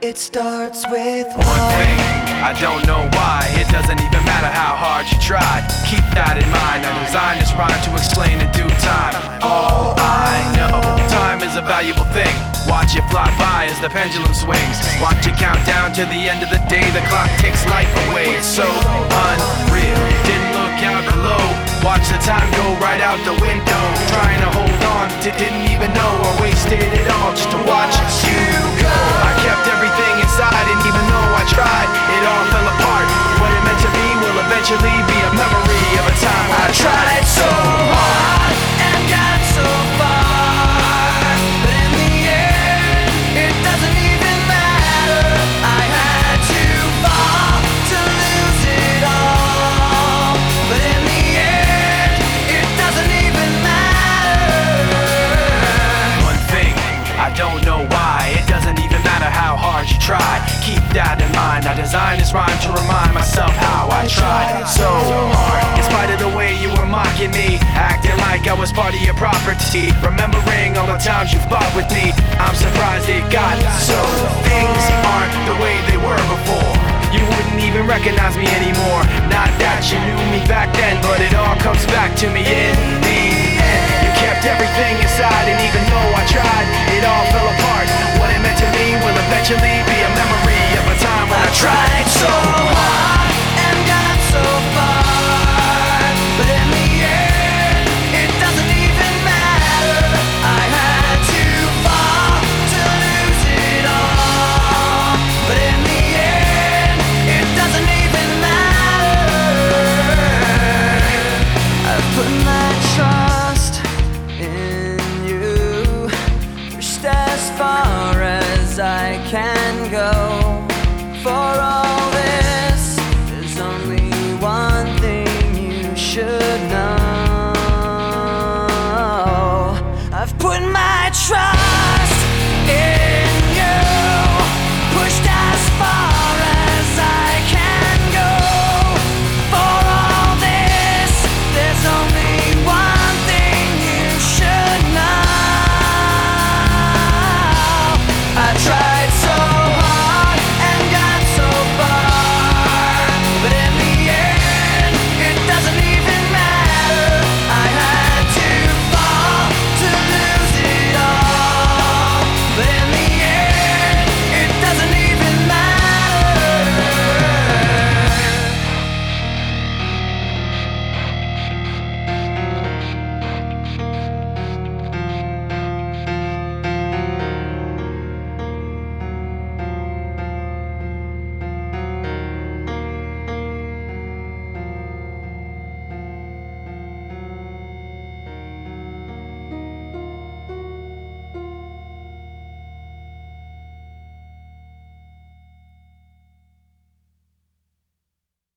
It starts with one thing, I don't know why. It doesn't even matter how hard you try. Keep that in mind, I designed this rhyme to explain in due time. All I know, time is a valuable thing. Watch it fly by as the pendulum swings. Watch it count down to the end of the day. The clock takes life away, it's so unreal. Didn't look out below, watch the time go right out the window. Trying to hold on to didn't even know I wasted it all just to watch you go. I kept everything inside, and even though I tried, it all fell apart. What it meant to be will eventually be a memory of a time when I tried so hard and got so far, but in the end, it doesn't even matter. I had to fall to lose it all, but in the end, it doesn't even matter. One thing, I don't know why. It doesn't even matter how hard you try. Keep that in mind, I designed this rhyme to remind myself how I tried so hard. In spite of the way you were mocking me, acting like I was part of your property, remembering all the times you fought with me, I'm surprised it got so. Things aren't the way they were before. You wouldn't even recognize me anymore. Not that you knew me back then, but it all comes back to me in the end. You kept everything inside, and even though I tried, it all fell apart. What it meant to me will eventually be a memory of a time when I tried so hard and got so far, but in the end, it doesn't even matter. I had to fall to lose it all, but in the end, it doesn't even matter. I've put my trust in you, pushed as far as I can go.